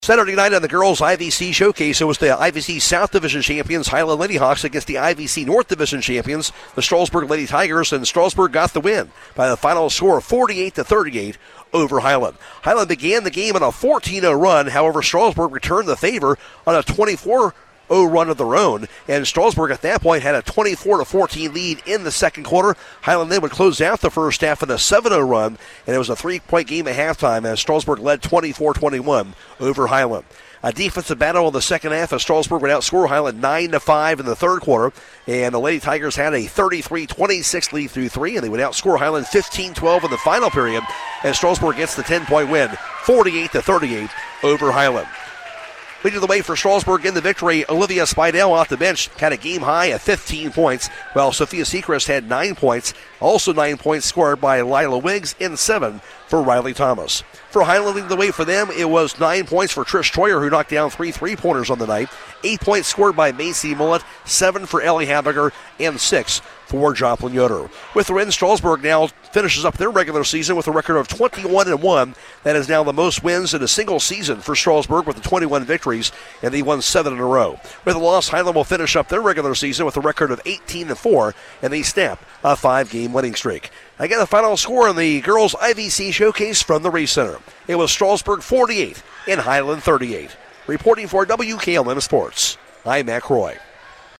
Saturday night on the girls' IVC showcase, it was the IVC South Division champions, Highland Lady Hawks, against the IVC North Division champions, the Strasburg Lady Tigers, and Strasburg got the win by the final score of 48-38 over Highland. Highland began the game on a 14-0 run. However, Strasburg returned the favor on a 24-0 run of their own, and Strasburg at that point had a 24-14 lead in the second quarter. Highland then would close out the first half with a 7-0 run, and it was a 3-point game at halftime as Strasburg led 24-21 over Highland. A defensive battle in the second half as Strasburg would outscore Highland 9-5 in the third quarter, and the Lady Tigers had a 33-26 lead through three, and they would outscore Highland 15-12 in the final period as Strasburg gets the 10-point win, 48-38 over Highland. Leading the way for Strasburg in the victory, Olivia Spidell off the bench had a game high of 15 points, while Sophia Seacrest had 9 points. Also 9 points scored by Lila Wiggs and 7 for Riley Thomas. For Highland, leading the way for them, it was 9 points for Trish Troyer, who knocked down 3 3-pointers on the night. 8 points scored by Macy Mullet, 7 for Ellie Habiger, and 6 for Joplin Yoder. With the win, Strasburg now finishes up their regular season with a record of 21-1. That is now the most wins in a single season for Strasburg with the 21 victories, and they won 7 in a row. With a loss, Highland will finish up their regular season with a record of 18-4, and they snap a 5-game winning streak. Again, the final score in the girls' IVC showcase from the Reese Center. It was Strasburg 48 and Highland 38. Reporting for WKLM Sports, I'm Matt Croy.